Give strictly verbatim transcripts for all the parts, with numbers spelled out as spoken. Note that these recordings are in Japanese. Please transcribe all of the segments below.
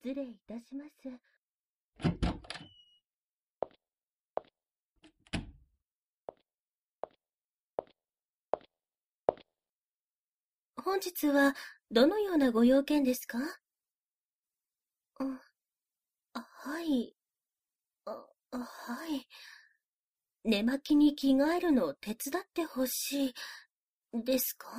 失礼いたします。本日はどのようなご用件ですか？あ、はい。あ、はい。寝巻きに着替えるのを手伝ってほしい、ですか？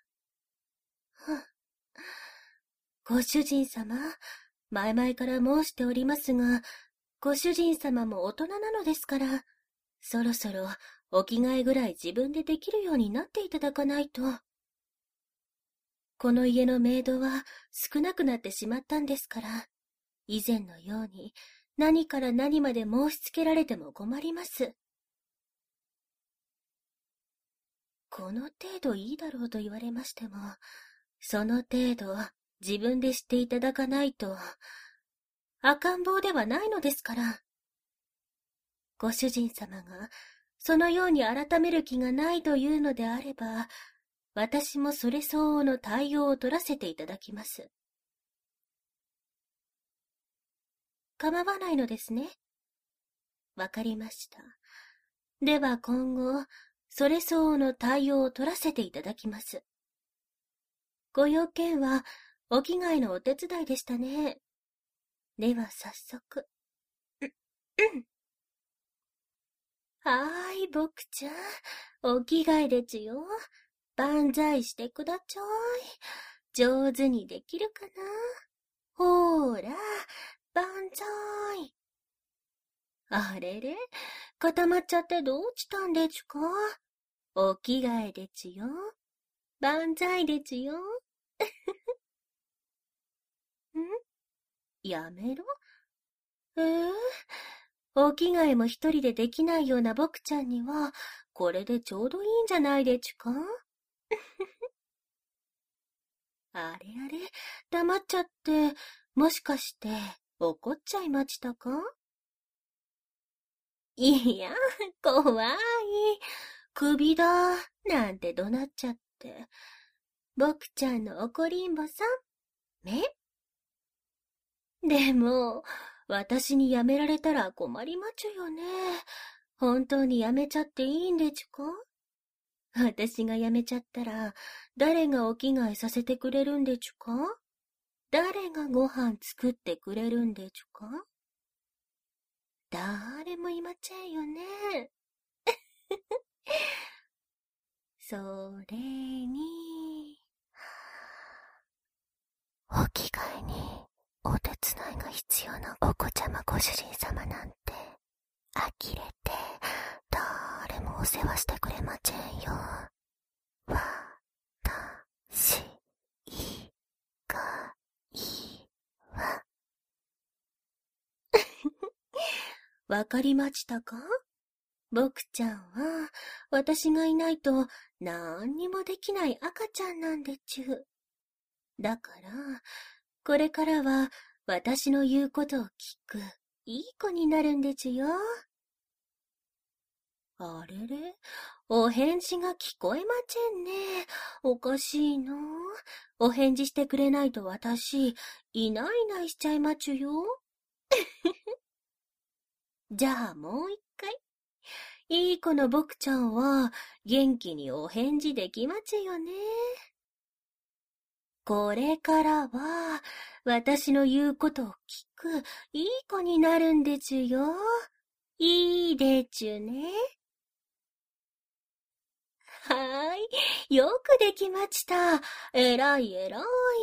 ご主人様、前々から申しておりますが、ご主人様も大人なのですから、そろそろお着替えぐらい自分でできるようになっていただかないと。この家のメイドは少なくなってしまったんですから、以前のように何から何まで申し付けられても困ります。この程度いいだろうと言われましても、その程度自分でしていただかないと、赤ん坊ではないのですから。ご主人様がそのように改める気がないというのであれば、私もそれ相応の対応を取らせていただきます。構わないのですね。わかりました。では今後、それ相応の対応を取らせていただきます。ご用件は、お着替えのお手伝いでしたね。では早速。はーい、僕ちゃん。お着替えでちよ。万歳してくだちゃい。上手にできるかな？ほーら、万歳。あれれ、固まっちゃってどうしたんでちゅか？お着替えでちよ。万歳でちよ。ん？やめろ？えー、お着替えも一人でできないような僕ちゃんには、これでちょうどいいんじゃないでちゅか？あれあれ、黙っちゃって、もしかして怒っちゃいましたか？いや、怖い。首だ、なんて怒鳴っちゃって。僕ちゃんの怒りんぼさん、ね？でも、私にやめられたら困りまちゅよね。本当にやめちゃっていいんでちゅか？私がやめちゃったら、誰がお着替えさせてくれるんでちゅか？誰がご飯作ってくれるんでちゅか？誰もいまちゃんよね。それに、お着替えにお手伝いが必要なお子ちゃまご主人様なんて、呆れて誰もお世話してくれまちぇんよ。わたし以外は。わかりましたか？僕ちゃんは私がいないと何にもできない赤ちゃんなんでちゅ。だからこれからは私の言うことを聞くいい子になるんでちゅよ。あれれ、お返事が聞こえまちぇんね。おかしいの。お返事してくれないと私いないいないしちゃいまちゅよ。じゃあもう一回。いい子の僕ちゃんは元気にお返事できまちゅよね。これからは私の言うことを聞くいい子になるんでちゅよ。いいでちゅね。はーい。よくできました。えらいえらい。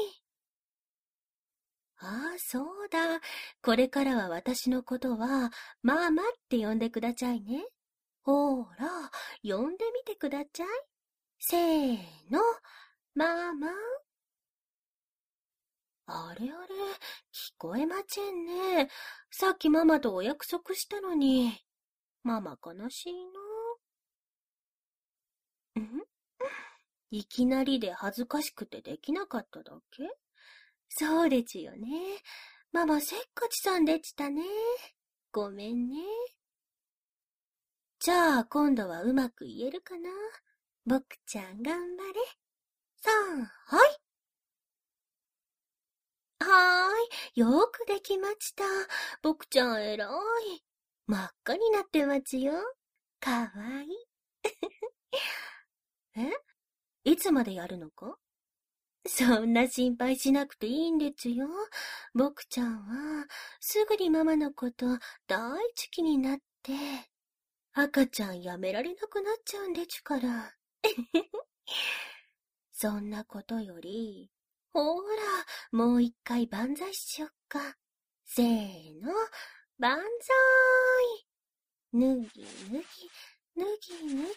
ああ、そうだ。これからは私のことは、ママって呼んでくだちゃいね。ほーら、呼んでみてくだちゃい。せーの、ママ。あれあれ、聞こえまちぇんね。さっきママとお約束したのに。ママ悲しいな。ん？いきなりで恥ずかしくてできなかっただけ？そうでちゅよね。ママせっかちさんでちたね。ごめんね。じゃあ今度はうまく言えるかな。僕ちゃん頑張れ。さん、はい。はーい。 い。よくできました。僕ちゃん偉い。真っ赤になってますよ。かわいい。え？いつまでやるのか？そんな心配しなくていいんですよ。僕ちゃんは、すぐにママのこと大好きになって、赤ちゃんやめられなくなっちゃうんですから。そんなことより、ほーら、もう一回万歳しよっか。せーの、万歳。ぬぎぬぎ、ぬぎぬぎ。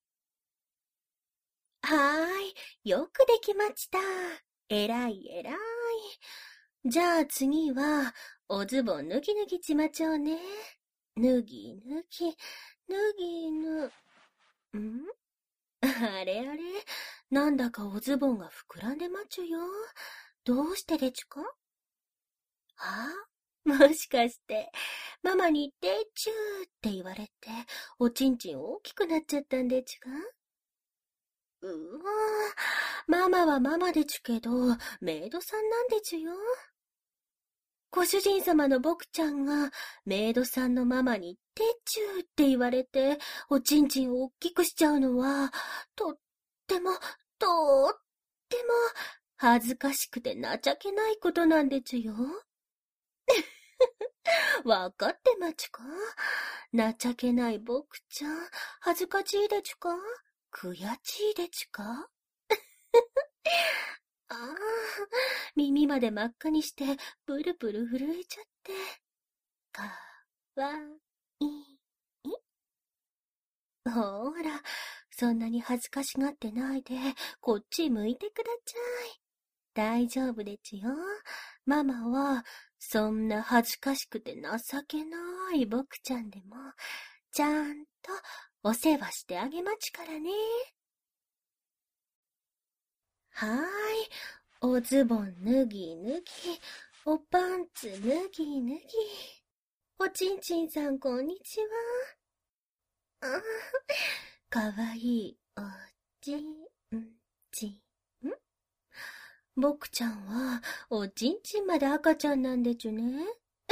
はーい、よくできました。えらいえらい。じゃあ次は、おズボン脱ぎ脱ぎちまちょうね。脱ぎ脱ぎ、脱ぎぬ、んあれあれ、なんだかおズボンが膨らんでまちゅよ。どうしてでちゅか？ああ、もしかして、ママにでちゅーって言われて、おちんちん大きくなっちゃったんでちゅか？うわぁ、ママはママでちゅけど、メイドさんなんでちゅよ。ご主人様の僕ちゃんが、メイドさんのママにでちゅーって言われて、おちんちんを大きくしちゃうのは、とっても、とっても、恥ずかしくて情けないことなんでちゅよ。わかってまちゅか？情けない僕ちゃん、恥ずかしいでちゅか？悔しいでちゅか？ああ、耳まで真っ赤にして、ブルブル震えちゃって。かわいい。ほーら、そんなに恥ずかしがってないで、こっち向いてくだちゃい。大丈夫でちよ。ママは、そんな恥ずかしくて情けない僕ちゃんでも、ちゃんとお世話してあげまちからね。はーい。おズボン脱ぎ脱ぎ、おパンツ脱ぎ脱ぎ。おちんちんさんこんにちは。あかわいいおちんちん。僕ちゃんはおちんちんまで赤ちゃんなんでちゅね。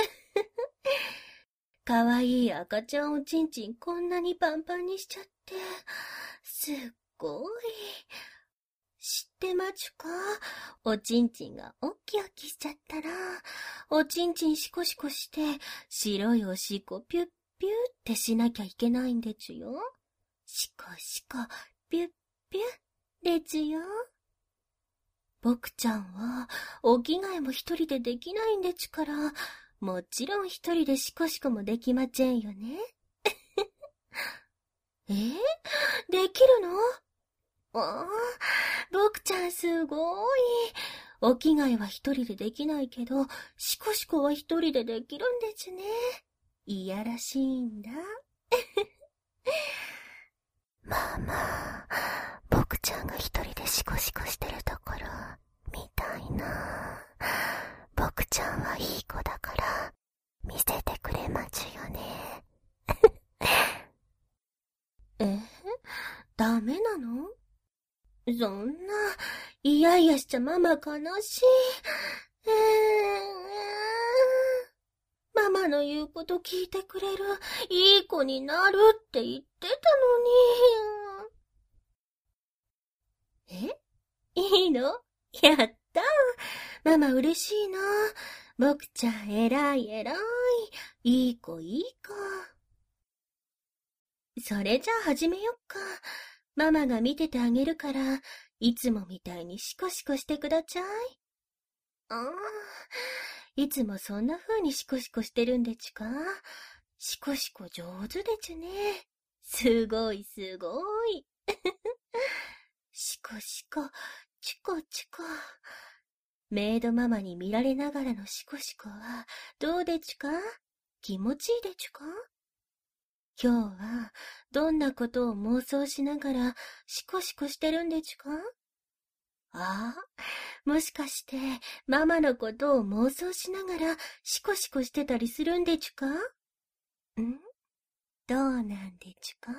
かわいい赤ちゃんおちんちんこんなにパンパンにしちゃって、すっごい。知ってまちゅか？おちんちんがおっきおきしちゃったら、おちんちんシコシコして、白いおしっこピュッピュッってしなきゃいけないんでちゅよ。シコシコ、ピュッピュッでちゅよ。僕ちゃんは、お着替えも一人でできないんでちゅから、もちろん一人でシコシコもできまちぇんよね。えー、できるの？ああ、僕ちゃんすごい。お着替えは一人でできないけど、シコシコは一人でできるんでちゅね。いやらしいんだ。ママ、僕ちゃんが一人でシコシコしてるところ、見たいな。僕ちゃんはいい子だから、見せてくれまちゅよね。え？ダメなの？そんな、いやいやしちゃママ悲しい。えー、ママの言うこと聞いてくれる、いい子になるって言ってたのに。え？いいの？やったー。ママ嬉しいな。僕ちゃん偉い偉い。いい子いい子。それじゃあ始めよっか。ママが見ててあげるから、いつもみたいにシコシコしてくだちゃい。ああ、いつもそんな風にシコシコしてるんでちゅか？シコシコ上手でちゅね。すごいすごい。シコシコ、チコチコ。メイドママに見られながらのシコシコはどうでちゅか？気持ちいいでちゅか？今日はどんなことを妄想しながらシコシコしてるんでちゅか？ああ、もしかしてママのことを妄想しながらシコシコしてたりするんでちゅか？ん？どうなんでちゅか？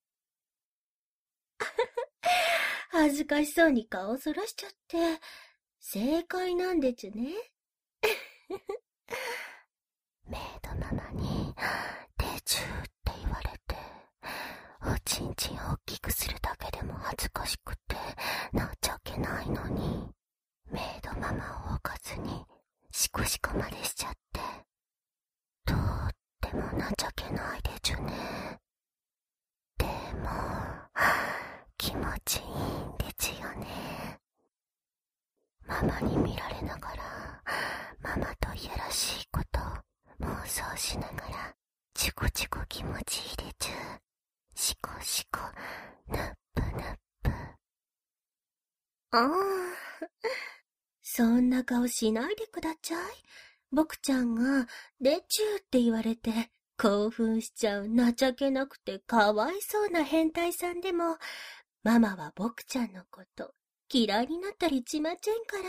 恥ずかしそうに顔そらしちゃって、正解なんでちゅね。 メイドママに、手中って言われて、おちんちん大きくするだけでも恥ずかしくて、情けないのに、メイドママを置かずに、シコシコまでしちゃって、とっても情けないでちゅね。でも、気持ちいいんでちよね。ママに見られながら、ママといやらしいこと妄想しながら、チコチコ気持ちいいでちゅ。シコシコ、ヌップヌップ。ああ、そんな顔しないでくだちゃい。僕ちゃんが、でちゅーって言われて、興奮しちゃう情けなくてかわいそうな変態さんでも、ママは僕ちゃんのこと嫌いになったりしませんから、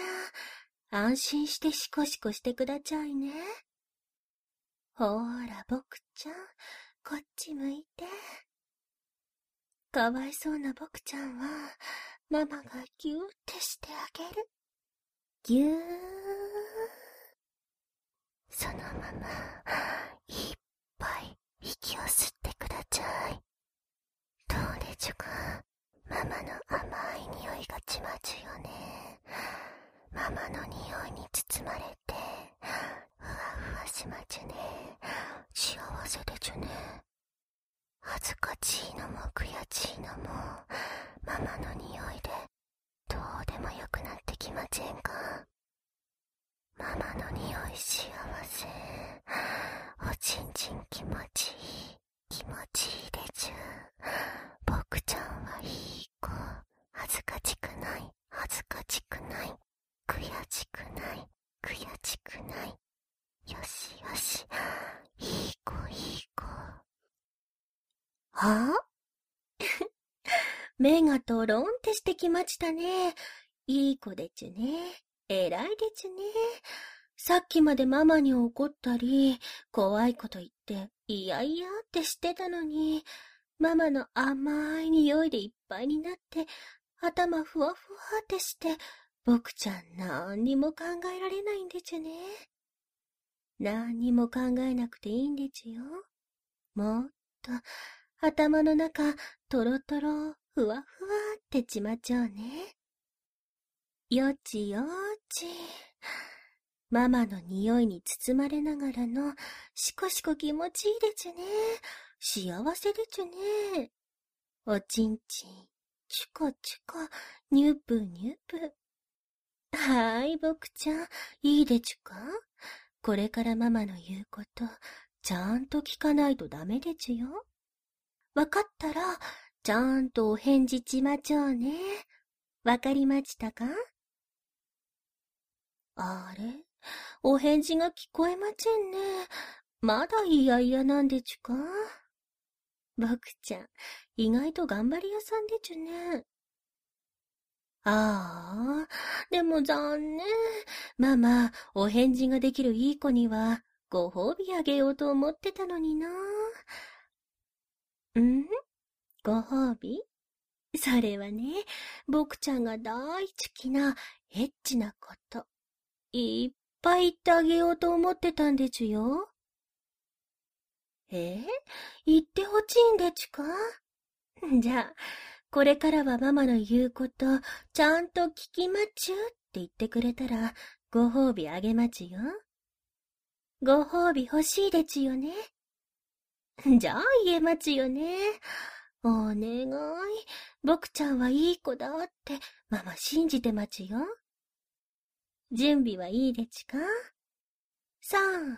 安心してシコシコしてくだちゃいね。ほーら僕ちゃん、こっち向いて。かわいそうな僕ちゃんは、ママがぎゅーってしてあげる。ぎゅー。そのまま、いっぱい息を吸ってくだちゃい。どうでちゅか、ママの甘い匂いがちまちゅよね。ママの匂いに包まれて、ふわふわしまちゅね。幸せでちゅね。恥ずかしいのも悔しいのも、ママの匂いで、どうでもよくなってきませんか。ママの匂い幸せ。おちんちん気持ちいい。気持ちいいでちゅ。僕ちゃんはいい子。恥ずかしくない。恥ずかしくない。悔しくない。悔しくない。よしよし。いい子いい子。はぁ目がトロンってしてきましたね。いい子でちゅね。偉いでちゅね。さっきまでママに怒ったり、怖いこと言って、いやいやってしてたのに、ママの甘い匂いでいっぱいになって、頭ふわふわってして、僕ちゃんなんにも考えられないんでちゅね。なんにも考えなくていいんでちゅよ。もっと、頭の中、トロトロ、ふわふわってちまちょうね。よちよち。ママの匂いに包まれながらの、しこしこ気持ちいいでちゅね。幸せでちゅね。おちんちん、チュコチュコ、ニュプニュプ。はーい、僕ちゃん、いいでちゅか？これからママの言うこと、ちゃんと聞かないとダメでちゅよ。わかったら、ちゃんとお返事ちまちょうね。わかりましたか？あれ？お返事が聞こえませんね。まだいやいやなんでちゅか？僕ちゃん、意外と頑張り屋さんでちゅね。ああ、でも残念。ママ、お返事ができるいい子には、ご褒美あげようと思ってたのにな。ん？ご褒美？それはね、僕ちゃんが大好きなエッチなこと、いっぱい言ってあげようと思ってたんでちゅよ。え？言ってほしいんでちゅか？じゃあ、これからはママの言うこと、ちゃんと聞きまちゅって言ってくれたら、ご褒美あげまちゅよ。ご褒美欲しいでちゅよね。じゃあ言えまちゅよね。お願い。僕ちゃんはいい子だって、ママ信じてまちゅよ。準備はいいでちゅか？さん、はい。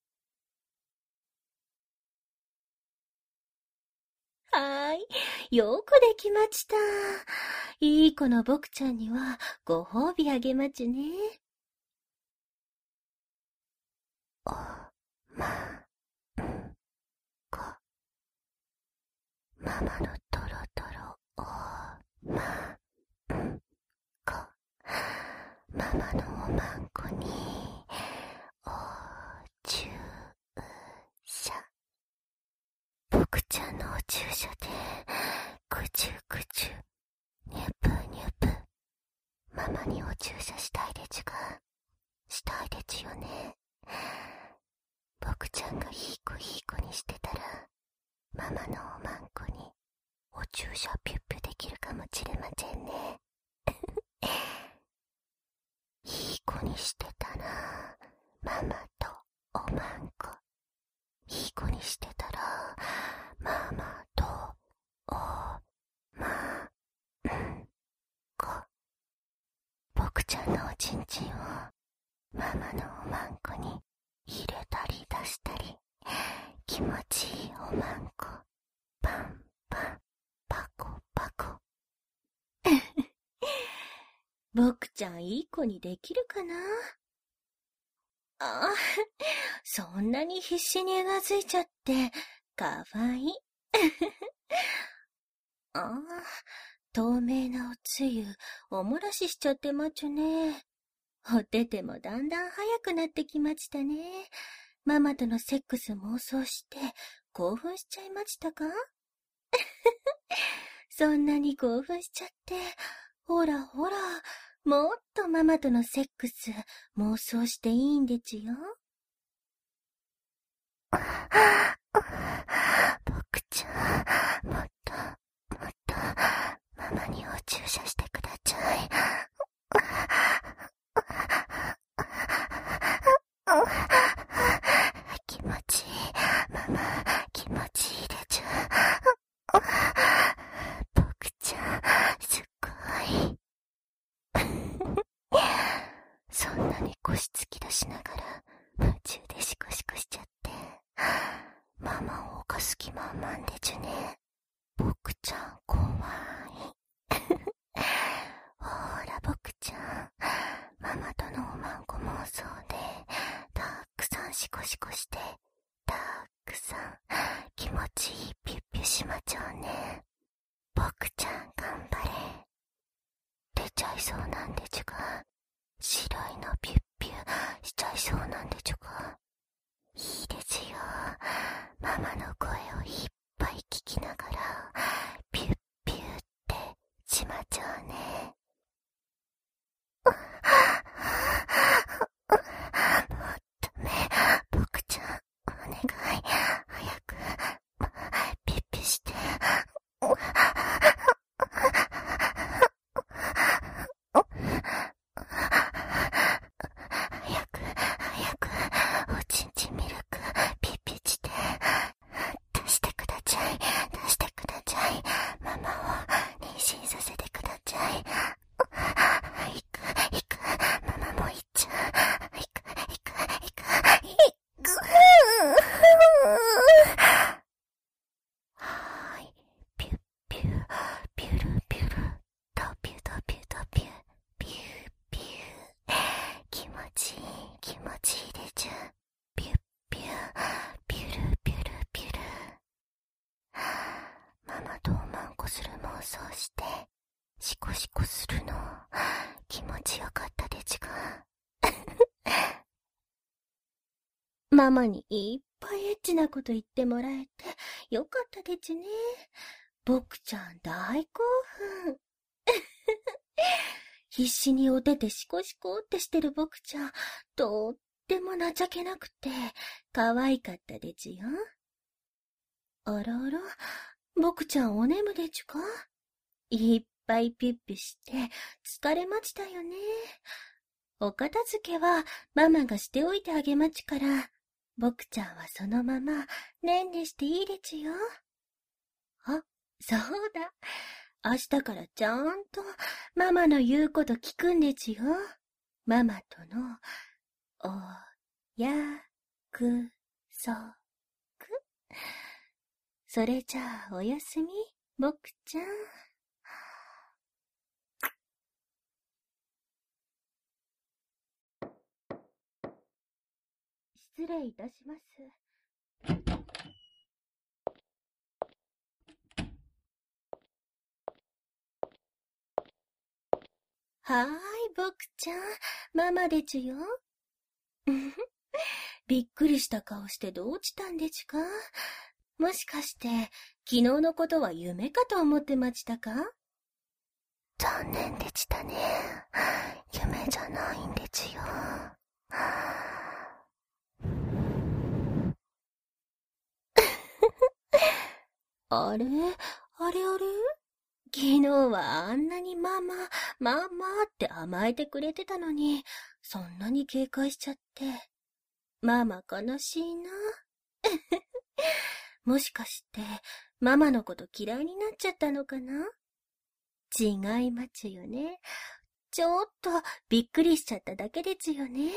はーい。よくできました。いい子の僕ちゃんにはご褒美あげまちゅね。お、ま、ん、こ。ママのトロトロ、お、ま、ん、こ。ママのおまんこに、お、注射。僕ちゃんのお注射で、ぐちゅぐちゅ、ニュプニュプ。ママにお注射したいでちゅが、したいでちゅよね。 僕ちゃんがいい子いい子にしてたら、ママのおまんこにお注射ピュッピュできるかもしれませんね。いい子にしてたな、ママとおまんこ。いい子にしてたら、ママとおまんこ。僕ちゃんのおちんちんをママのおまんこに入れたり出したり、気持ちいいおまんこ、パンパンパコパコ。 僕ちゃんいい子にできるかな。ああ、そんなに必死にうなずいちゃってかわいい。ああ、透明なおつゆおもらししちゃってまちゅね。お手手もだんだん早くなってきましたね。ママとのセックス妄想して興奮しちゃいましたか？そんなに興奮しちゃって、ほらほら、もっとママとのセックス妄想していいんでちゅよ。 僕ちゃん、もっともっとママにお注射してください。気持ちいい、ママ、気持ちいいでちゅ。僕ちゃん、すっごい。そんなに腰突き出しながら夢中でシコシコしちゃって、ママを犯す気満々でちゅね。僕ちゃん怖い。ほら僕ちゃん、ママとのおまんこ妄想でたくさんシコシコして、たくさん気持ちいいピュッピュしまちょうね。僕ちゃん頑張れ。出ちゃいそうなんでちゅが、白いのピュッピュしちゃいそうなんでちゅが、いいですよ。ママの声をいっぱい聞きながらピュッピュってしまちょうね。もっとね、僕ちゃんお願い、早くピュッピュして。早く早くおちんちんミルクピッピッして出してください、出してください。ママを妊娠させてください。行く行く、ママも行っちゃう。行く行く行く行く。はーい、ピュッピュピュルピュル、ドピュドピュドピュピュピュ。気持ちいい気持ちいいでちゅ。ピュッピュピュルピュルピュル。ママとおまんこする妄想してシコシコするの気持ちよかったでちゅが。 ママにいっぱいエッチなこと言ってもらえてよかったでちゅね。僕ちゃん大興奮。必死にお手手シコシコってしてる僕ちゃん、とっても情けなくて可愛かったでちゅよ。あらあら、僕ちゃんお眠でちゅか？いっぱいピュッピュして疲れまちたよね。お片付けはママがしておいてあげまちから、僕ちゃんはそのままねんねしていいでちゅよ。あ、そうだ。明日からちゃんとママの言うこと聞くんでちゅよ。ママとのおやくそく。それじゃあおやすみ、僕ちゃん。失礼いたします。はーい、僕ちゃん、ママでちゅよ。びっくりした顔してどう落ちたんでちゅか？もしかして、昨日のことは夢かと思ってましたか？ 残念でしたね。夢じゃないんでちゅよ。 あれあれあれ昨日はあんなにママ、ママって甘えてくれてたのに、そんなに警戒しちゃって。ママ悲しいな。もしかして、ママのこと嫌いになっちゃったのかな？違いますよね。ちょっとびっくりしちゃっただけですよね。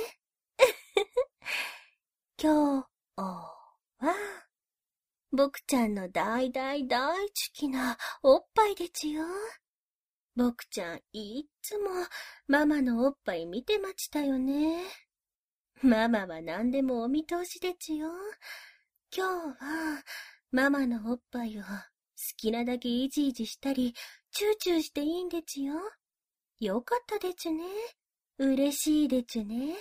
今日は、僕ちゃんの大大大好きなおっぱいですよ。僕ちゃんいっつもママのおっぱい見てましたよね。ママは何でもお見通しですよ。今日はママのおっぱいを好きなだけいじいじしたりチューチューしていいんですよ。よかったですね。嬉しいですね。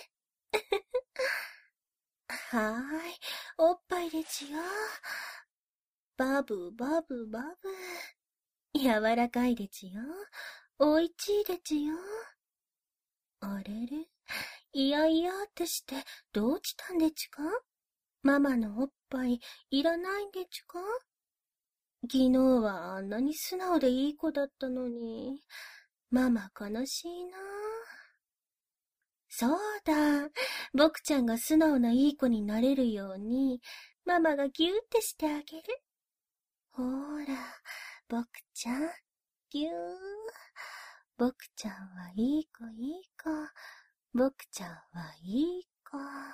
はーい、おっぱいですよ。バブバブバブ。柔らかいですよ。おいちいですよ。あれれ、いやいやってしてどうしたんですか？ママのおっぱいいらないんですか？昨日はあんなに素直でいい子だったのに、ママ悲しいな。そうだ、僕ちゃんが素直ないい子になれるように、ママがギューってしてあげる。ほーら、僕ちゃん、ぎゅー。僕ちゃんはいい子いい子。僕ちゃんはいい子。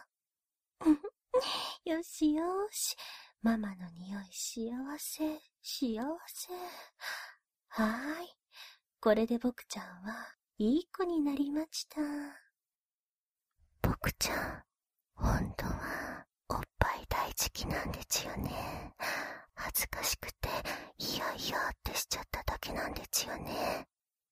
よしよし。ママの匂い幸せ、幸せ。はーい。これで僕ちゃんはいい子になりました。 僕ちゃん、本当はおっぱい大好きなんですよね。恥ずかしくていやいやってしちゃっただけなんですよね。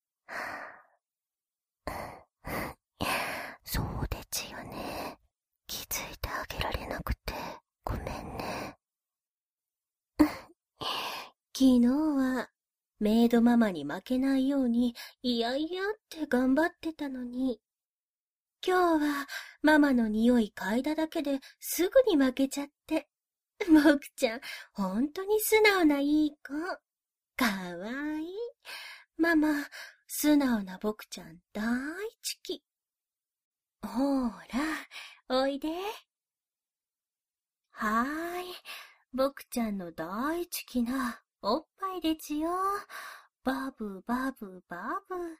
そうですよね。気づいてあげられなくてごめんね。 昨日はメイドママに負けないようにいやいやって頑張ってたのに、今日はママの匂い嗅いだだけですぐに負けちゃって。僕ちゃん、ほんとに素直ないい子。かわいい。ママ、素直な僕ちゃん大好き。ほーら、おいで。はーい。僕ちゃんの大好きなおっぱいですよ。バブバブバブ。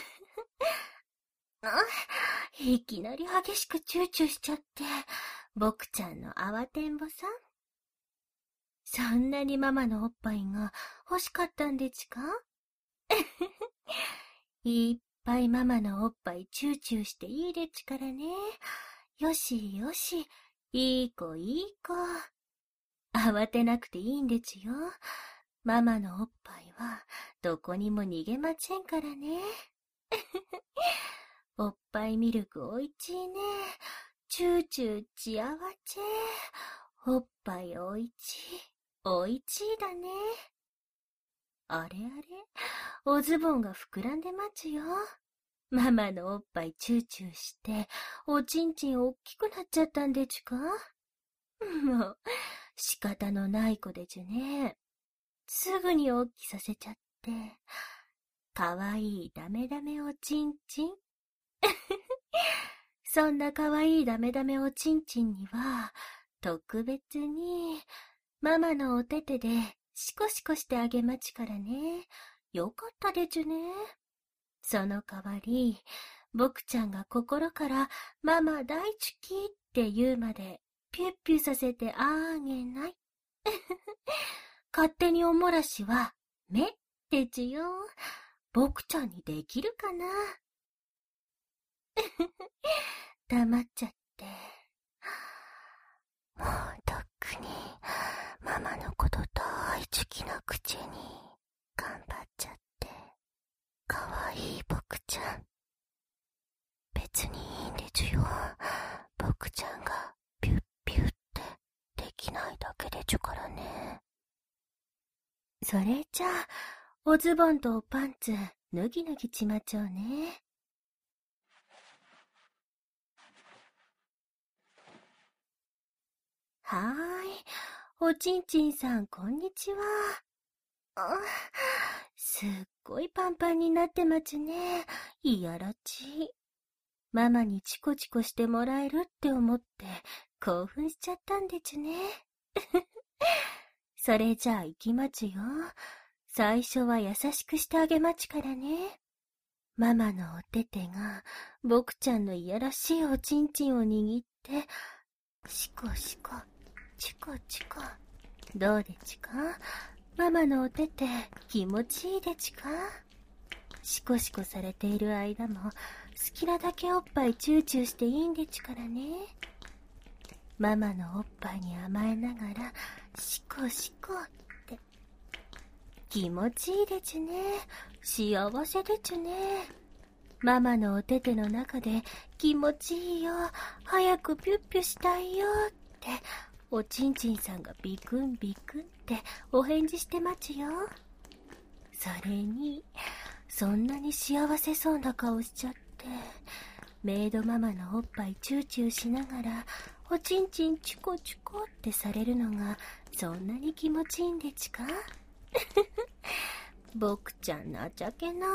あ、いきなり激しくチューチューしちゃって、僕ちゃんの慌てんぼさん。そんなにママのおっぱいが欲しかったんですか？いっぱいママのおっぱいチューチューしていいですからね。よしよし、いい子いい子。慌てなくていいんですよ。ママのおっぱいはどこにも逃げませんからね。おっぱいミルクおいちいね。チューチューちあわちぇ。おっぱいおいちい、おいちいだね。あれあれ、おズボンが膨らんでますよ。ママのおっぱいチューチューして、おちんちんおっきくなっちゃったんでちゅか？もう、仕方のない子でちゅね。すぐにおっきさせちゃって。かわいいダメダメおちんちん。そんなかわいいダメダメおちんちんには、特別に、ママのお手手でシコシコしてあげまちからね。よかったでちゅね。その代わり、僕ちゃんが心からママ大好きって言うまでピュッピュさせてあげない。勝手におもらしは目ってちゅよ。僕ちゃんにできるかな？黙っちゃって。 もうとっくにママのこと大好きなくちに頑張っちゃって。かわいい僕ちゃん。別にいいんですよ。僕ちゃんがピュッピュってできないだけでちゅからね。 それじゃあ、おズボンとおパンツ脱ぎ脱ぎちまちょうね。はーい。おちんちんさん、こんにちは。 あ、すっごいパンパンになってまちね。いやらちい。ママにチコチコしてもらえるって思って興奮しちゃったんでちゅね。それじゃあ行きまちよ。最初は優しくしてあげまちからね。ママのおててが僕ちゃんのいやらしいおちんちんを握って、シコシコ、チコチコ。どうでちか？ママのおてて気持ちいいでちか？シコシコされている間も好きなだけおっぱいチューチューしていいんでちからね。ママのおっぱいに甘えながらシコシコって気持ちいいでちゅね。幸せでちゅね。ママのおてての中で気持ちいいよ、早くピュッピュしたいよっておちんちんさんがビクンビクンってお返事してまちよ。それにそんなに幸せそうな顔しちゃって、メイドママのおっぱいチューチューしながらおちんちんチコチコってされるのがそんなに気持ちいいんでちか？僕ちゃん情けない。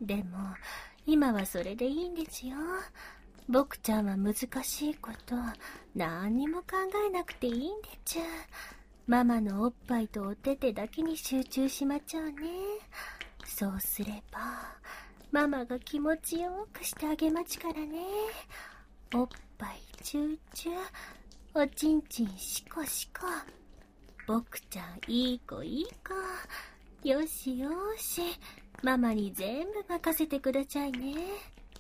でも今はそれでいいんですよ。僕ちゃんは難しいこと何にも考えなくていいんでちゅ。ママのおっぱいとおててだけに集中しまちゃうね。そうすればママが気持ちよくしてあげまちからね。おっぱいチューチュー、おちんちんシコシコ。僕ちゃんいい子いい子。よしよし、ママに全部任せてくださいね。ね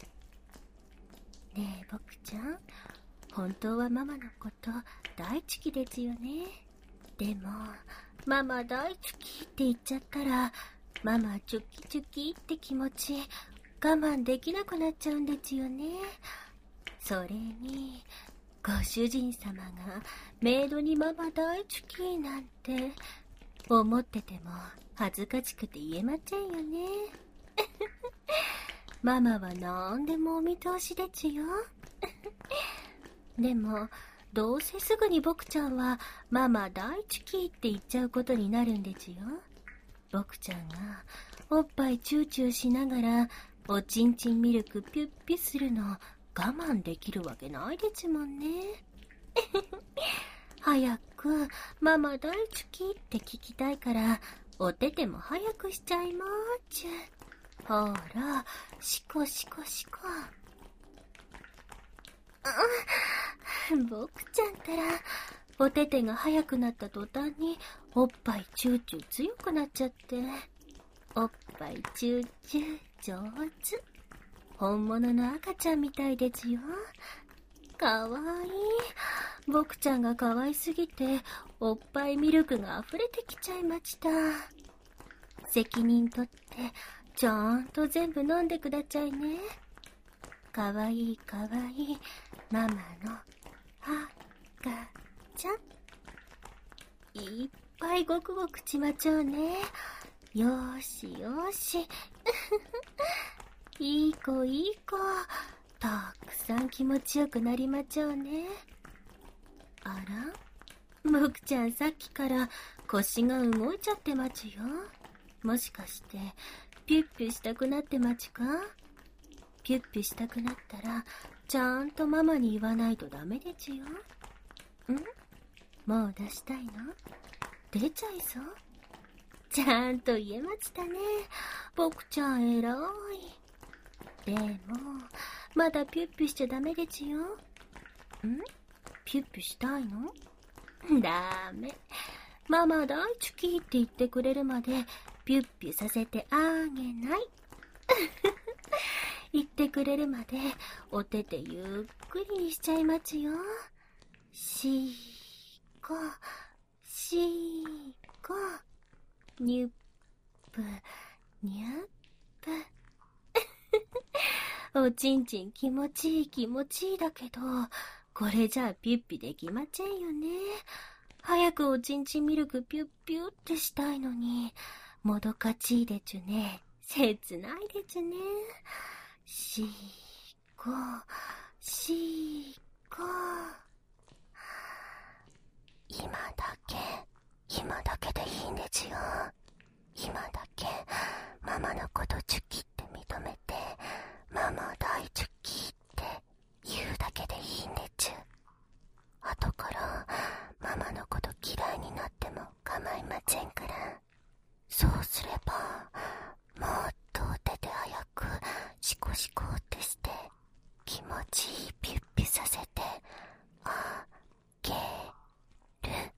え僕ちゃん、本当はママのこと大好きですよね。でもママ大好きって言っちゃったら、ママチュキチュキって気持ち我慢できなくなっちゃうんですよね。それにご主人様がメイドにママ大好きなんて思ってても恥ずかしくて言えませんよね。ママはなんでもお見通しでちよ。でもどうせすぐに僕ちゃんはママ大好きって言っちゃうことになるんでちよ。僕ちゃんがおっぱいチューチューしながらおちんちんミルクピュッピュするの我慢できるわけないでちもんね。早くママ大好きって聞きたいからおてても早くしちゃいまーちゅ。ほらシコシコシコ。あ、僕ちゃんったらおててが早くなった途端におっぱいチューチュー強くなっちゃって、おっぱいチューチュー上手。本物の赤ちゃんみたいですよ。かわいい。僕ちゃんがかわいすぎておっぱいミルクが溢れてきちゃいました。責任取ってちゃんと全部飲んでくださいね。かわいいかわいいママの赤ちゃん。いっぱいごくごくちまちょうね。よーしよーし。いい子いい子。たくさん気持ちよくなりまちょうね。あら、僕ちゃんさっきから腰が動いちゃってまちよ。もしかしてピュッピュしたくなってまちか？ピュッピュしたくなったらちゃんとママに言わないとダメでちよ。ん？もう出したいの？出ちゃいそう？ちゃんと言えましたね。僕ちゃん偉い。でもまだピュッピュしちゃダメでちよ。ん？ピュッピュしたいの？ダメ。ママ大好きって言ってくれるまでピュッピュさせてあげない。言ってくれるまでおててゆっくりにしちゃいまちよ。しーこしーこにゅっぷにゅっぷ。おちんちん気持ちいい気持ちいいだけど、これじゃあピュッピできませんよね。早くおちんちんミルクピュッピュってしたいのにもどかちいでちゅね。切ないでちゅね。しーこしーこ。 今だけ今だけでいいんですよ。 今だけママのことチュキって認めて、ママ大チュキって言うだけでいいんでちゅ。後からママのこと嫌いになっても構いませんから。そうすればもっと手で早くシコシコってして気持ちいいピュッピュさせてあげる。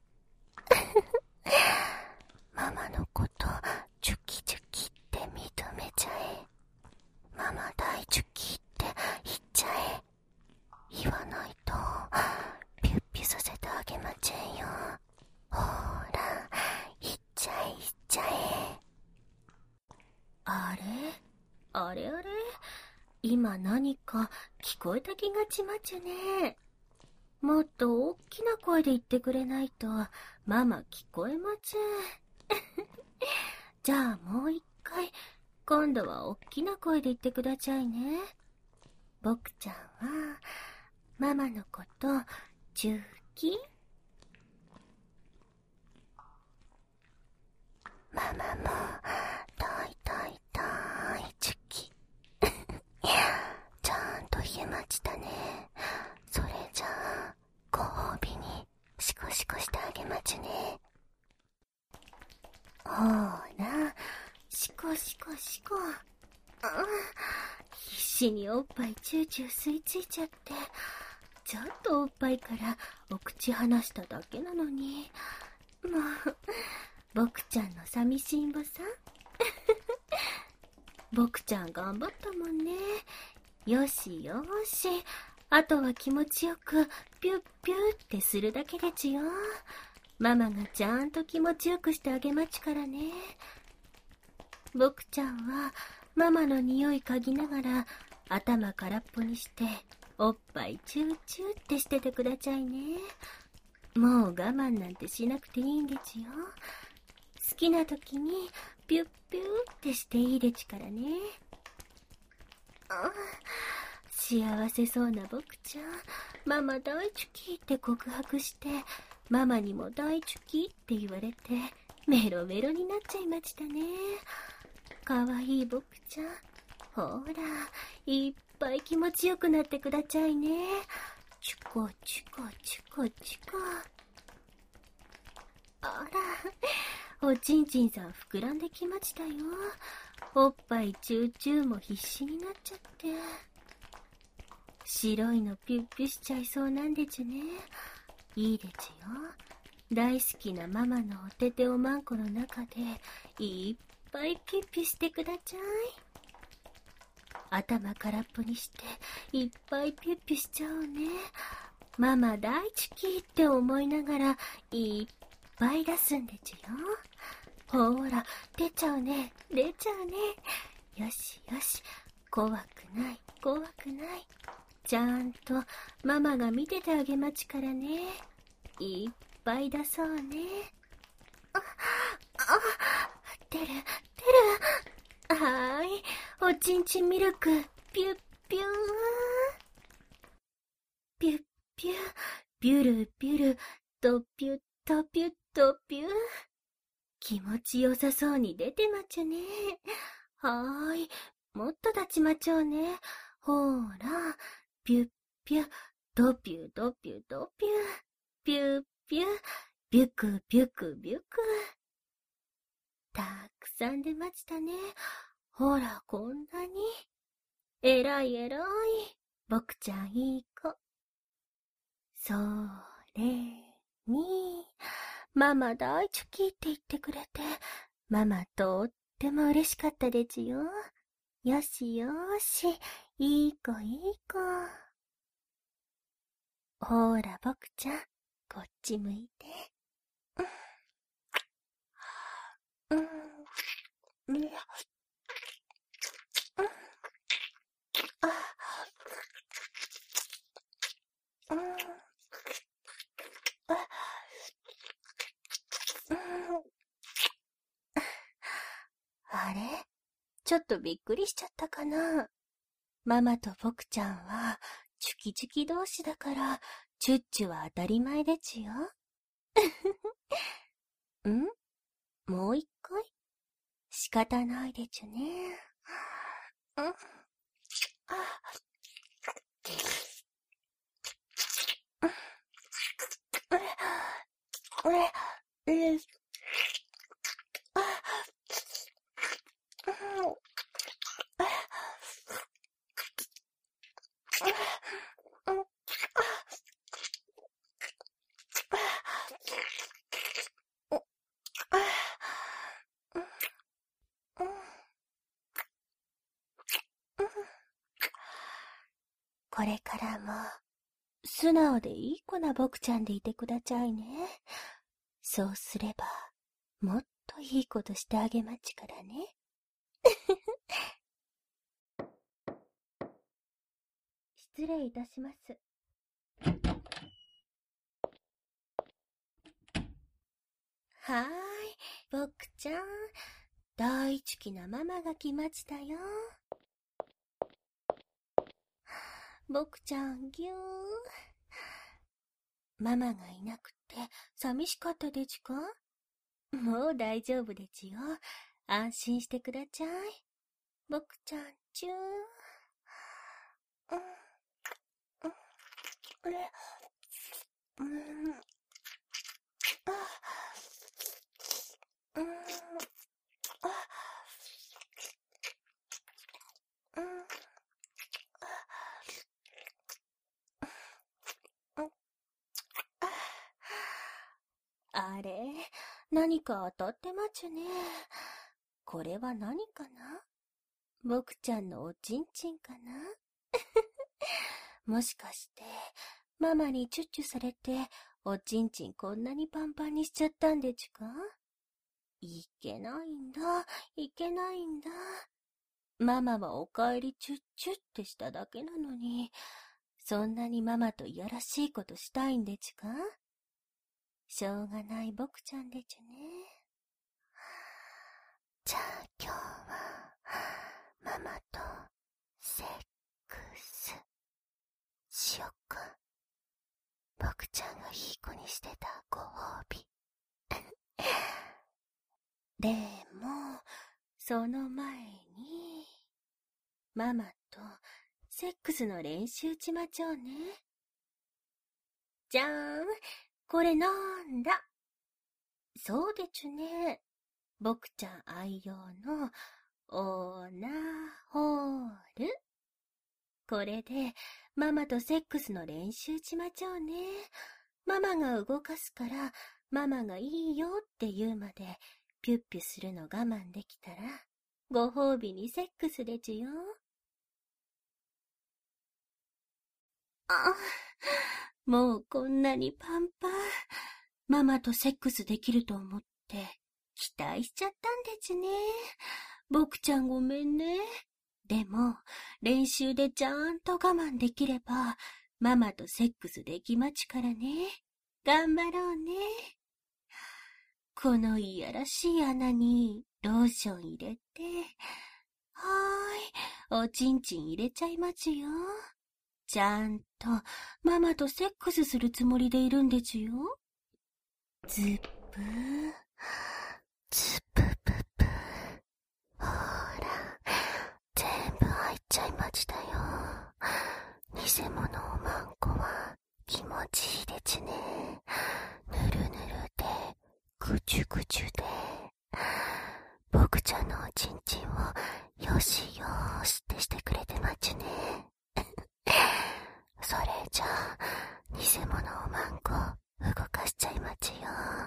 ママのことチュキチュキって認めちゃえ。ママ大チュキって言っちゃえ。言わないとピュッピュさせてあげませんよ。ほら言っちゃえ言っちゃえ。 あれあれあれ、今何か聞こえた気がしまちゅね。もっと大きな声で言ってくれないとママ聞こえまちゅ。じゃあもう一回、今度は大きな声で言ってくださいね。僕ちゃんはママのことチュキ？ ママも大大大チュキ。ちゃんと言えましたね。それじゃあご褒美にシコシコしてあげまちゅね。 ほら、シコシコシコ。あ、必死におっぱいチューチュー吸い付いちゃって、ちょっとおっぱいからお口離しただけなのに。もう、僕ちゃんの寂しんぼさん。僕ちゃん頑張ったもんね。よしよし。あとは気持ちよくピュッピュッってするだけでちよ。ママがちゃんと気持ちよくしてあげまちからね。僕ちゃんはママの匂い嗅ぎながら頭空っぽにしておっぱいチューチューってしててくださいね。もう我慢なんてしなくていいんでちよ。好きな時にピュッピューってしていいでちからね。あ、幸せそうな僕ちゃん、ママ大チュキって告白してママにも大チュキって言われてメロメロになっちゃいましたね。かわいい僕ちゃん、ほらいっぱい気持ちよくなってくださいね。チュコチュコチュコチュコ。あら、おちんちんさん膨らんできましたよ。おっぱいチューチューも必死になっちゃって、白いのピュッピュしちゃいそうなんでちゅね。いいでちよ。大好きなママのおてておまんこの中でいっぱいピュッピュしてくだちゃい。頭空っぽにしていっぱいピュッピュしちゃおうね。ママ大チュキって思いながらいっぱい出すんでちゅよ。ほら出ちゃうね、出ちゃうね。よしよし、怖くない怖くない。ちゃんとママが見ててあげまちからね。いっぱい出そうね。あ、あ、出る出る。はーい、おちんちんミルクピュッピュー。ピュッピュー、ビュルビュル、とピュッとピュッとピュー。気持ちよさそうに出てまちゅね。はーい、もっと立ちまちょうね。ほーら、ピュッピュ、ドピュドピュドピュ、ピュッピュ、ビュクビュクビュク。たくさん出ましたね。ほら、こんなに。えらいえらい。僕ちゃんいい子。それに、ママ大チュキって言ってくれて、ママとっても嬉しかったでちよ。よしよし、いい子いい子。ほら僕ちゃん、こっち向いて。うん、うん、うん、あ、うん、あ、うん。あれ？ちょっとびっくりしちゃったかな。ママと僕ちゃんはチュキチュキ同士だから、チュッチュは当たり前でちよ。ん？もう一回仕方ないでちゅね。 うん。あ。え、え、え、あ、うん。 これからも、素直でいい子な僕ちゃんでいてくだちゃいね。そうすれば、もっといいことしてあげまちからね。失礼いたします。はーい、僕ちゃん。大好きなママが来ましたよ。僕ちゃんぎゅー。ママがいなくて寂しかったでちか？もう大丈夫でちよ。安心してくだちゃい。僕ちゃんちゅー。 うん。うん。あれ。うん。あ。うん。あ。うん。 あれ、何か当たってまちゅね。これは何かな？僕ちゃんのおちんちんかな？もしかして、ママにチュッチュされて、おちんちんこんなにパンパンにしちゃったんでちゅか？いけないんだ、いけないんだ。ママはおかえりチュッチュってしただけなのに、そんなにママといやらしいことしたいんでちゅか？しょうがない僕ちゃんでちゅね。 じゃあ今日はママとセックスしよっか。僕ちゃんがいい子にしてたご褒美。 でも、その前に、ママとセックスの練習しまちょうね。じゃーん、これなんだ？そうでちゅね。僕ちゃん愛用のオーナーホール。これでママとセックスの練習しまちょうね。ママが動かすからママがいいよって言うまでピュッピュするの我慢できたらご褒美にセックスでちゅよ。あ、もうこんなにパンパン。ママとセックスできると思って期待しちゃったんでちゅね。僕ちゃんごめんね。でも練習でちゃんと我慢できればママとセックスできまちからね。頑張ろうね。このいやらしい穴にローション入れて、はーい、おちんちん入れちゃいまちよ。ちゃんとママとセックスするつもりでいるんでちゅよ。ズップー、 ズプププ。ほーら、全部入っちゃいましたよ。偽物おまんこは気持ちいいでちね。ぬるぬるで、ぐちゅぐちゅで。僕ちゃんのおちんちんをよしよーしってしてくれてまちゅね。それじゃあ、偽物おまんこ動かしちゃいまちよ。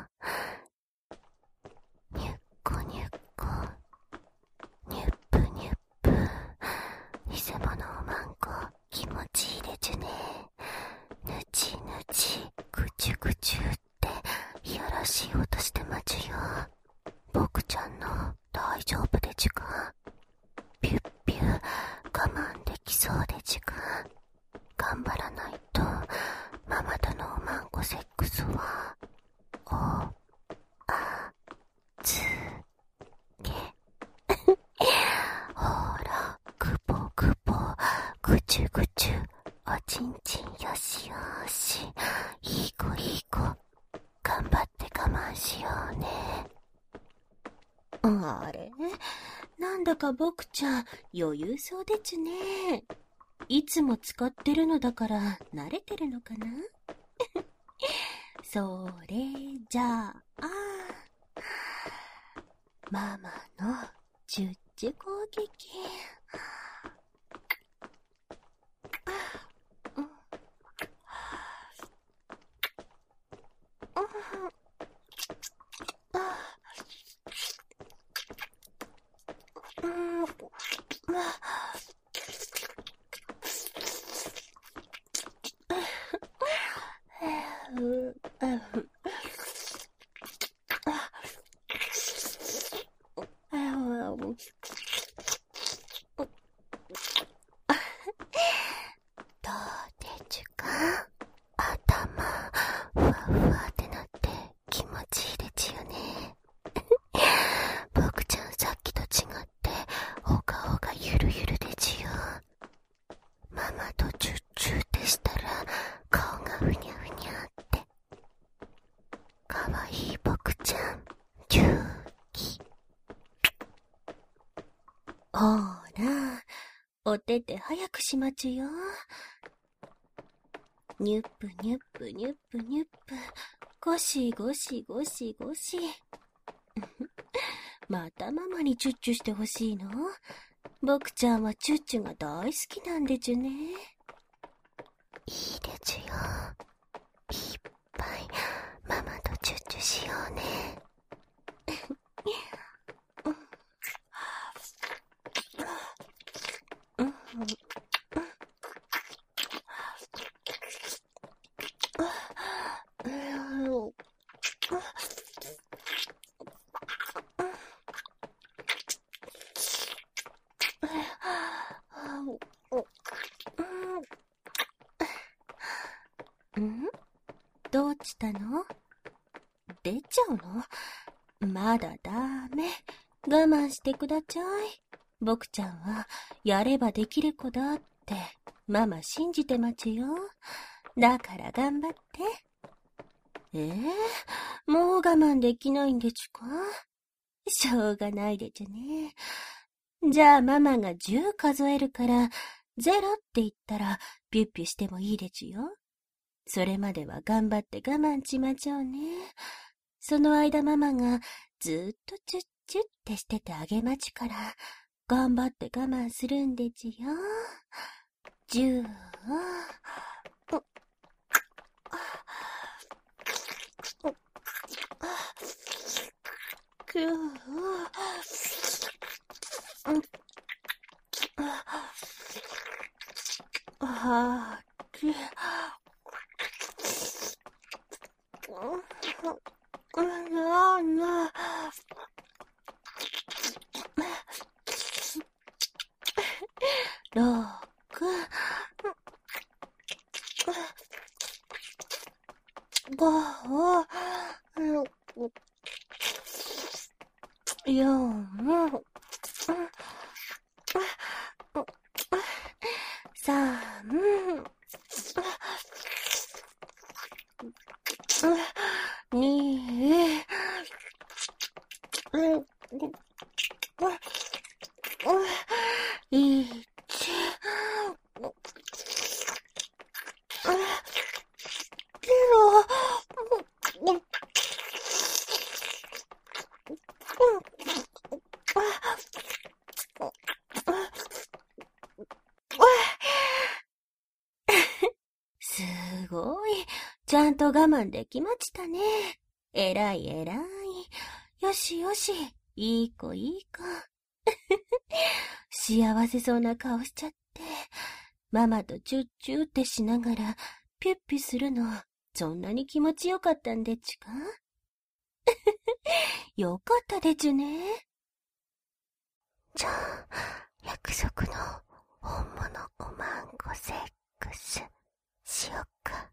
にゅっこにゅっこ、にゅっぷにゅっぷ。偽物おまんこ気持ちいいでちゅね。ぬちぬち、ぐちゅぐちゅっていやらしい音してまちよ。僕ちゃんの大丈夫でちゅか？ピュッピュ我慢できそうでちゅか？頑張らないとママとのおまんこセックスはおあつけほらぐぽぐぽぐちゅぐちゅおちんちんよしよしいい子いい子頑張って我慢しようね。 あれ、 だか僕ちゃん余裕そうでちゅね。いつも使ってるのだから慣れてるのかな。それじゃあ、ママのチュッチュ攻撃。 どうでちゅか？頭ふわふわってなって気持ちいいでちゅよね。僕ちゃんさっきと違ってお顔がゆるゆるでちゅよ。ママとチュッチュってしたら顔がふにゃふにゃって。かわいい僕ちゃん、チューキ。 ほら、お手手早くしまちゅよ。ニュップニュップニュップニュップ。ゴシゴシゴシゴシ。またママにチュッチュしてほしいの？僕ちゃんはチュッチュが大好きなんでちゅね。 いいでちゅよ。いっぱいママとチュッチュしようね。 ん？どうしたの？出ちゃうの？まだダメ。我慢してくだちゃい。僕ちゃんはやればできる子だってママ信じてまちよ。だから頑張って。えー、もう我慢できないんでちゅか？しょうがないでちゅね。じゃあママがじゅう数えるからゼロって言ったらピュッピュしてもいいでちゅよ。それまでは頑張って我慢ちまちょうね。その間ママがずーっとチュッチュってしててあげまちから、頑張って我慢するんでちよ。じゅう、きゅう、はち、なな、ろく、ご、よん、さん、に、いち、ゼロ。すごい。ちゃんと我慢できましたね。えらいえらい。よしよし。いい子いい子。幸せそうな顔しちゃって。ママとチュッチュってしながらピュッピュするの、そんなに気持ちよかったんでちゅか？よかったでちゅね。 じゃあ、約束の本物おまんこセックスしよっか。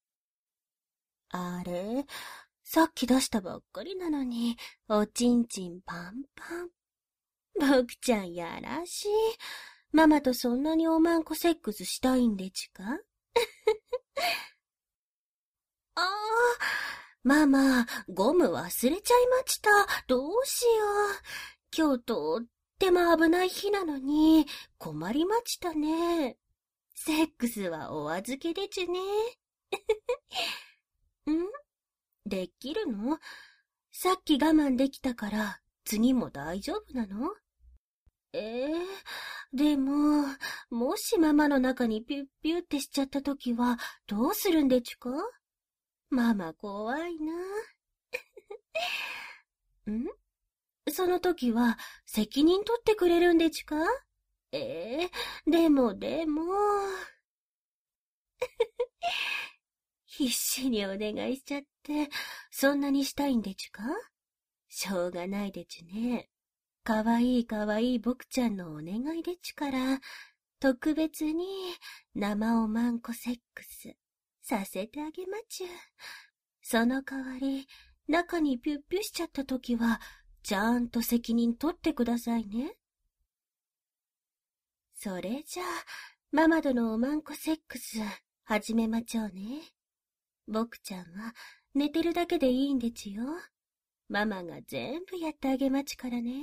あれ、さっき出したばっかりなのに、おちんちんパンパン。僕ちゃんやらしい。ママとそんなにおまんこセックスしたいんでちゅか？ああ、ママ、ゴム忘れちゃいました。どうしよう。今日とっっても危ない日なのに、困りましたね。セックスはお預けでちゅね。ん？できるの？さっき我慢できたから、次も大丈夫なの？ええー、でも、もしママの中にピュッピュッってしちゃったときは、どうするんでちゅか？ママ怖いな。ん？その時は責任取ってくれるんでちゅか？ええー、でもでも。必死にお願いしちゃって、そんなにしたいんでちゅか？しょうがないでちゅね。かわいいかわいい僕ちゃんのお願いでちゅから、特別に生おまんこセックスさせてあげまちゅ。その代わり、中にピュッピュしちゃったときは、ちゃんと責任取ってくださいね。それじゃあ、ママとのおまんこセックス、始めまちょうね。僕ちゃんは寝てるだけでいいんでちゅよ。ママが全部やってあげまちからね。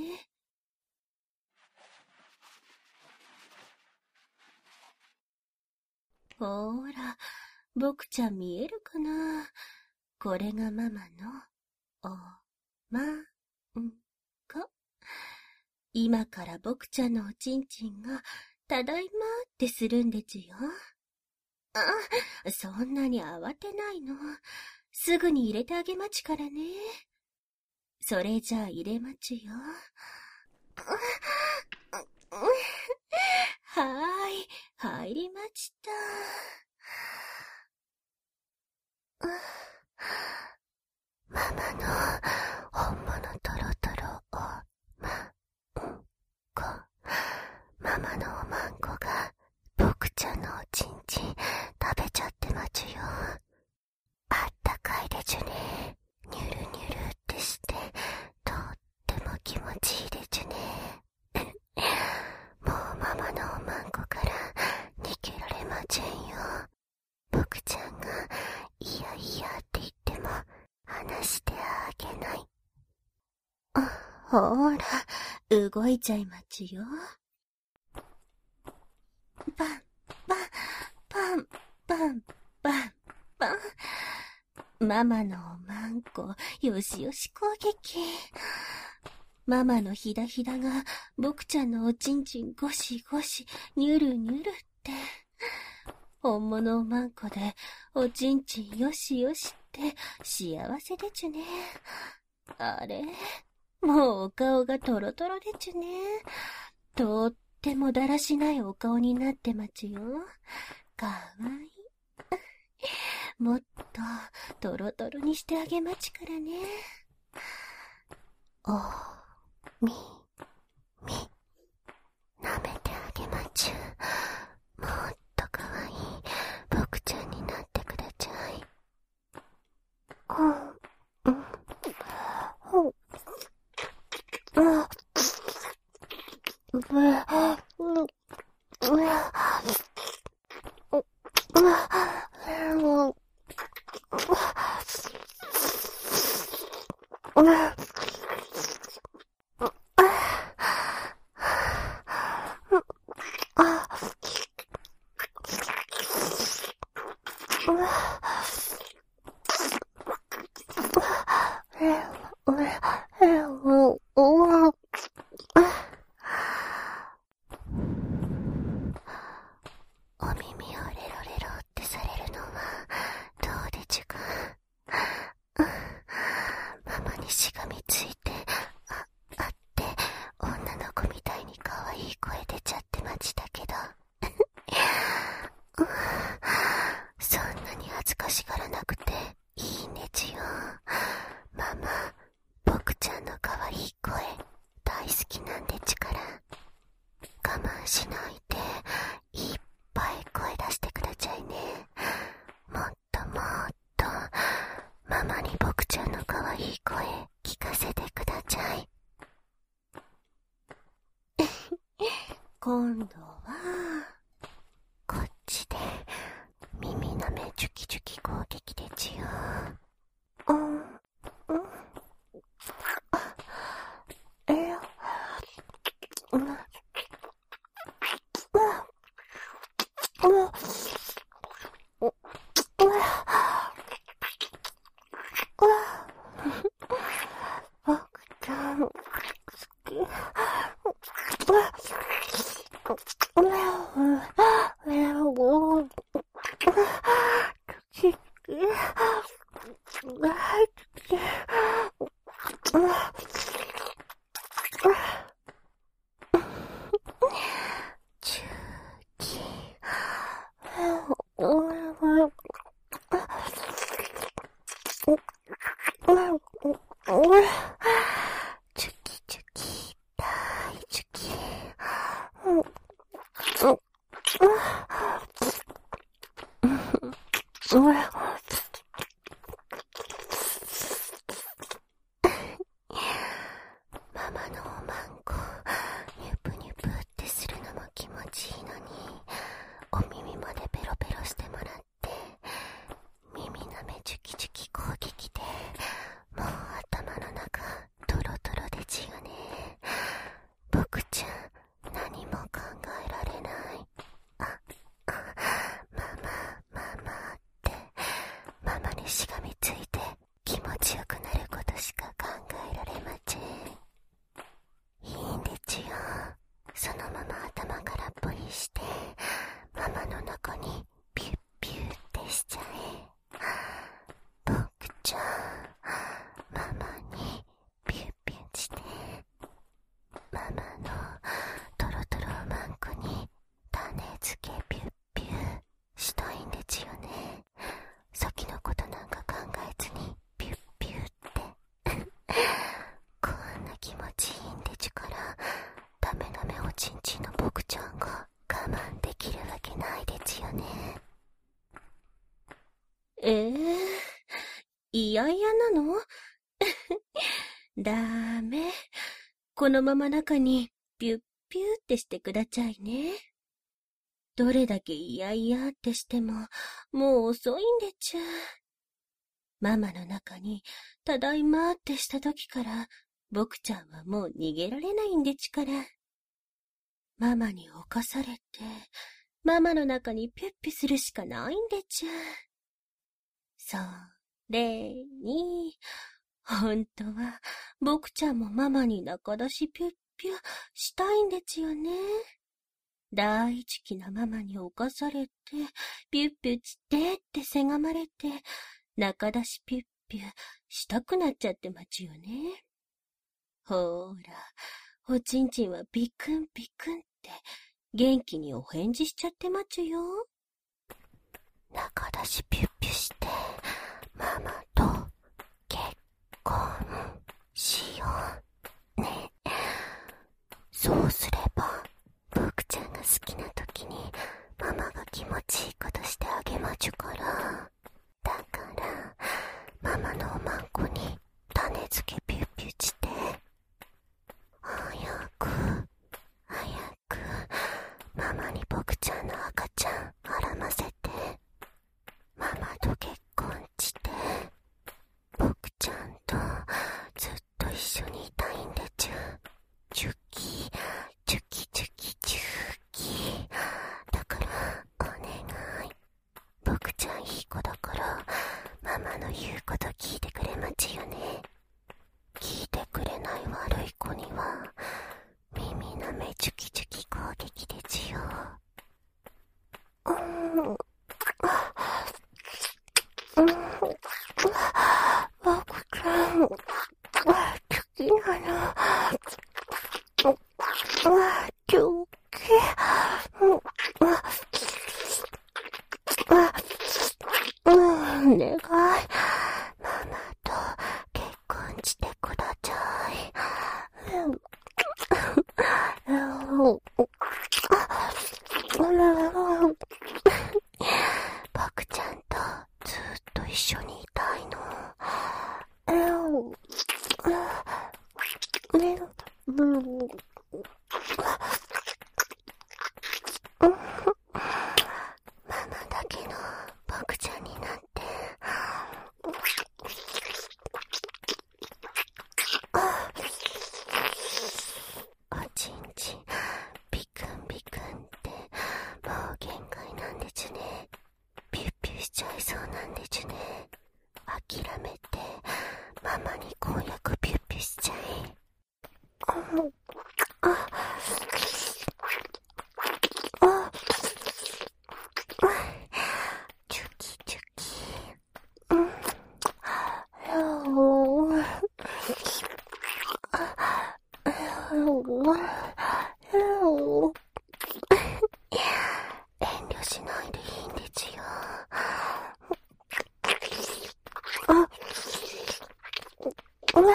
ほーら、僕ちゃん見えるかな？これがママのおまんこ。今から僕ちゃんのおちんちんがただいまってするんでちゅよ。あ、そんなに慌てないの。すぐに入れてあげまちからね。それじゃあ入れまちよ。はーい、入りました。 ママの本物トロトロおまんこ。ママのおまんこが僕ちゃんのおちんちん食べちゃってまちゅよ。あったかいでちゅね。ニュルニュルってしてとっても気持ちいいでちゅね。もうママのおまんこから逃げられまちぇんよ。僕ちゃんがいやいやって言っても離してあげない。 ほーら、動いちゃいまちよ。パン、パン、パン、パン、パン、パン。ママのおまんこ、よしよし攻撃。ママのひだひだが、僕ちゃんのおちんちんゴシゴシ、ニュルニュルって。本物おまんこで、おちんちんよしよしって幸せでちゅね。あれ？もうお顔がトロトロでちゅね。とってもだらしないお顔になってまちよ。かわいい。もっとトロトロにしてあげまちからね。 おみみ舐めてあげまちゅ。もっとかわいい僕ちゃんになってくだちゃい。うんうんうんお耳をレロレロってされるのはどうでちゅか。ママにしがみついてああって女の子みたいに可愛い声出ちゃってましたけどそんなに恥ずかしがらなくていいんでちゅよ。ママ僕ちゃんの可愛い声大好きなんでちゅから、我慢しないでいっぱい声出してくだちゃいね。もっともっとママに僕ちゃんの可愛い声聞かせてくだちゃい。 今度はこっちで耳の目チュキチュキ攻撃でちゅよ。うんうんえチュキチュキ、大チュキ。ママのおまんこ、ニュプニュプってするのも気持ちいいのに、お耳までペロペロしてもらって、耳なめチュキチュキ攻撃で、もう頭の中トロトロでちよね。僕ちゃん何も考えられない。あ、あ、ママ、ママってママにしがみついて気持ちよくなることしか考えられません。いいんでちよ。そのまま頭からっぽりしてママの中にピュッピュッってしちゃえ。僕ちゃんママにピュッピュッして、ママのトロトロマンコに種付けピュッピュッしたいんでちよね。先のことなんか考えずにピュッピュッってこんな気持ちいいんでちゅからダメダメおちんちんの僕ちゃんが我慢できるわけないでちよね。 えー、いやいやなのダメ。このまま中にピュッピュッってしてくだちゃいね。どれだけいやいやってしてももう遅いんでちゅ。ママの中にただいまってした時から僕ちゃんはもう逃げられないんでちから。ママに侵されてママの中にピュッピュするしかないんでちゅ。それに、本当は僕ちゃんもママに中出しピュッピュしたいんでちよね。大好きなママに侵されてピュッピュしてってせがまれて中出しピュッピュしたくなっちゃってまちよね。ほーら、おちんちんはビクンビクンって元気にお返事しちゃってまちゅよ。 中出しピュッピュしてママと結婚しようね。そうすれば僕ちゃんが好きな時にママが気持ちいいことしてあげまちゅから。だからママのおまんこに種付けピュッピュして早く早くママに僕ちゃんの赤ちゃんあらませてママと結婚して僕ちゃんとずっと一緒にいたいんでちゅ。チュキチュキチュキチュキ。だからお願い。僕ちゃんいい子だからママの言うこと聞いてくれまちよね。聞いてくれない悪い子には耳なめチュキチュキ攻撃でちよ。うん、うん僕ちゃん好きなの。チュキお願い。ママと結婚してください。僕ちゃんとずっと一緒にいたいの。ママだけの僕ちゃんになっておちんちんビクンビクンってもう限界なんでちゅね。ピュッピュしちゃいそうなんでちゅね。諦めてママに婚約ピュッピュしちゃえ。チュキチュキ遠慮しないでいいんですよ。あ、好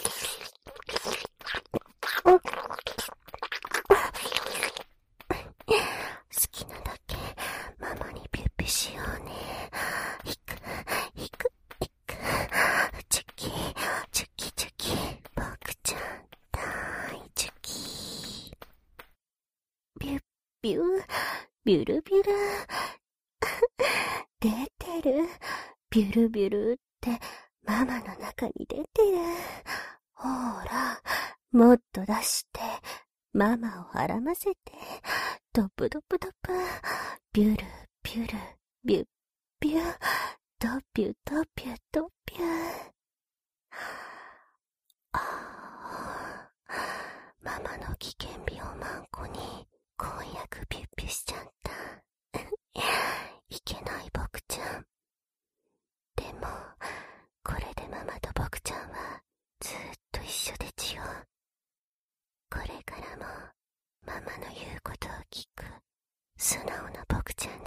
きなだけママにピュッピュしようね。ひくひくひく、チュキチュキチュキ、僕ちゃん大チュキ。ピュッピュビュルビュル出てる。ビュルビュルってママの中に出てる。ほら、もっと出してママをはらませて。ドプドプドプ、ビュルビュルビュッビュ、ドピュドピュドピュ。ああ、ママの危険病マンコに婚約ピュッピュしちゃった。いけない僕ちゃん。でも、これでママと僕ちゃんはずーっと一緒でちよ。これからもママの言うことを聞く素直な僕ちゃん